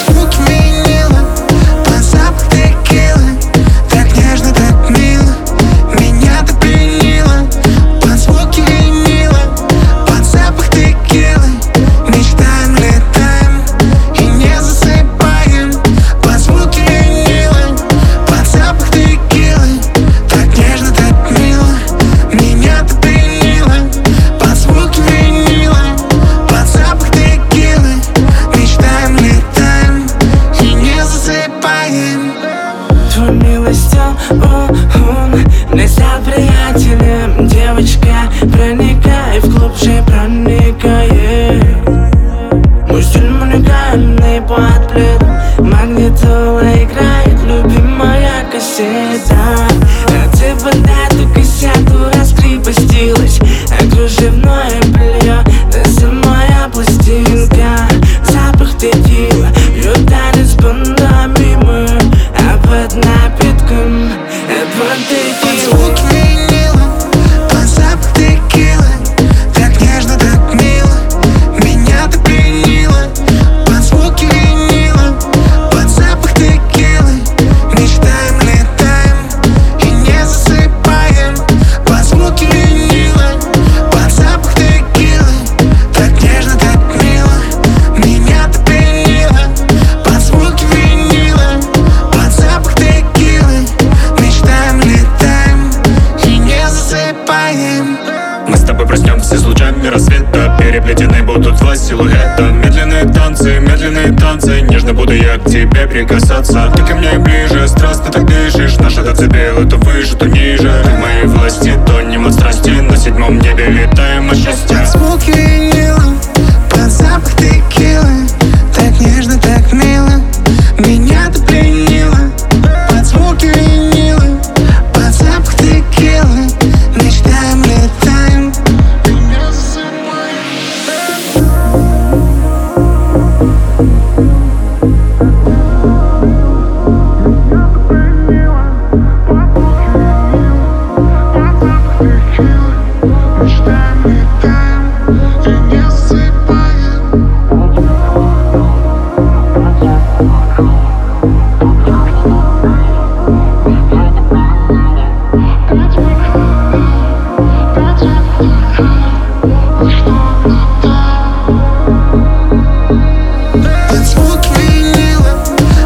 звуки винила, под запах текилы. Так нежно, так мило, меня ты пленила. Под звуки винила, под запах текилы. Мечтаем, летаем и не засыпаем. Под звуки винила, под запах текилы. Так нежно, так мило, меня ты пленила. Под звуки винила, под запах текилы. Мечтаем, летаем и не засыпаем. Твой милый стил, он не стал приятелем. Девочка, проникай вглубже, проникай. Мой стиль уникальный, под пледом магнитола играет любимая кассета. А ты под эту кассету раскрепостилась, а кружевное белье, ты самая пластинка. Запах текила, ее танец пантомимы, а под напитком, под Под текилой. звуки винила, под запах текилы. Так нежно, так мило, меня ты пленила. Под звуки винила, под запах текилы. Мечтаем, летаем и не засыпаем. Под звуки винила, под запах текилы. Так нежно, так мило, меня ты пленила. Под звуки винила, под запах текилы. Мечтаем, летаем и не засыпаем. Мы с тобой проснемся с лучами рассвета. Переплетены будут два силуэта. Медленные танцы, нежно буду я к тебе прикасаться. Ты ко мне ближе, страстно так дышишь. Наша зацепила, то выше, то ниже. Ты в моей власти, тонем от страсти. На седьмом небе летаем от счастья. Под звуки винила, под запах текилы. Так нежно, так мило, меня ты пленила. Под звуки винила, под запах текилы. Мечтаем, летаем и не засыпаем. Мечтаем, летаем и не засыпаем. Под звуки винила,